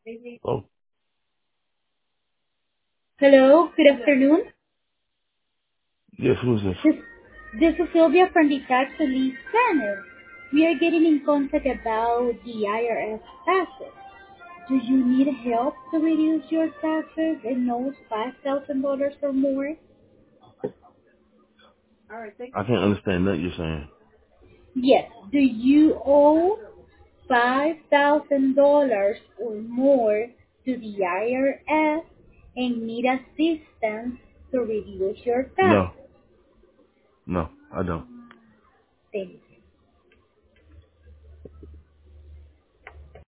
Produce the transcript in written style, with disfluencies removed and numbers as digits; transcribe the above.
Oh, Hello, good afternoon. yes, who's this? This, this is Sylvia from the Tax Relief Planner. We are getting in contact about the IRS taxes. Do you need help to reduce your taxes and knows $5,000 or more? I can't understand nothing you're saying. Yes. Do you owe $5,000 or more to the IRS and need assistance to reduce your No, taxes? no, I don't. Thank